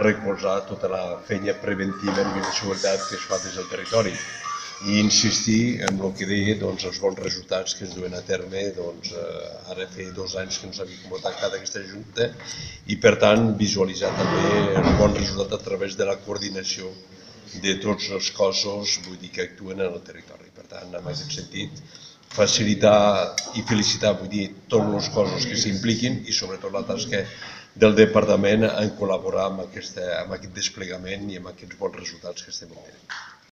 recolzar tota la feina preventiva en bioseguretat que es fa des del territori i insistir en el que deia, els bons resultats que es duen a terme. Ara feia 2 anys que no s'havia convocat aquesta junta i, per tant, visualitzar també el bon resultat a través de la coordinació de tots els cossos que actuen en el territori. Per tant, en aquest sentit, facilitar i felicitar tots els cossos que s'impliquin i sobretot la tasca del departament en col·laborar amb aquest desplegament i amb aquests bons resultats que estem obtenint.